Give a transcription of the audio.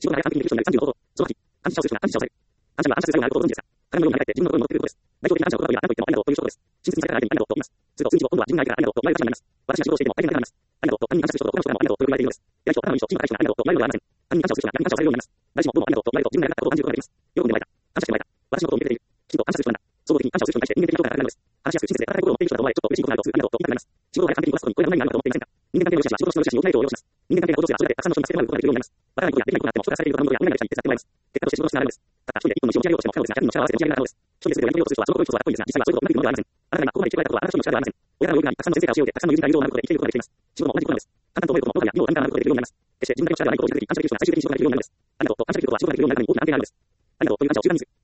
仕事が完璧にできる人になる30の方法。その8、感謝をする人が感謝をされる。感謝には感謝する作用があることをご存知ですか？鏡のようになりたいって自分の心に持ってくることです。代表的な感謝を心が言うのは何と言ってもありがとうという一言です。親切にされた相手にありがとうと言います。すると数日後、今度は自分が相手からありがとうと言われる立場になります。私が仕事をしていても相手にありがとうと他人に感謝する人と他の人からもありがとうと言われているのです。代表、他の人、チームの対象がありがとうと言われるのではありません。他人に感謝をする人が逆に感謝をされるようになります。誰しも僕もありがとうと言われると自分がやらなかったことを感じることができます。喜んでもらえた。感謝してもらえた。私のことを見てくれている。きちんと感謝する人なんだ。総合的に感謝をする人に対して人間的な評価が高いのです。話しやすく親切で温かい心を持っている人だと思われ、ちょっと嬉しいことがあるとすぐありがとうと言いたくなります。仕事を早く完璧にこなすことにこれが何があるのかと思っていませんか？人間関係の良しは仕事の良しに大きな影響を及ぼします。人間関係が行動すればそれだけたくさんの人に助けてもらうことができるようになります。バカなことやできないことがあっても人がされていることのことや無理な役者に手伝ってもらいます。結果として仕事の質が上がるのです。たった一人で一本の仕事を持ち上げようとしても不可能ですが、100人の力を合わせて持ち上げられるのはです。一人で全てをやり遂げようとする人はそのことをするとはこの人にはすごくうまくいくものではありません。あなたが今ここまで来てくれたことはあなたの人の力ではありません。親が言ってこられたことはあなたの人の力ではありません。親が僕がたくさんの先生から教えてたくさんの友人から友情を学ぶことで生きることができています。仕事も同じことなのです。簡単と思えることも僕がや夢を何か学ぶことができるようになります。決して自分だけの力ではないことを気づき感謝できる人が最終的に仕事ができるようになるのです。ありがとうと感謝できることは仕事ができるようになるに大きな関係があるのです。ありがとうという感謝を習慣にする。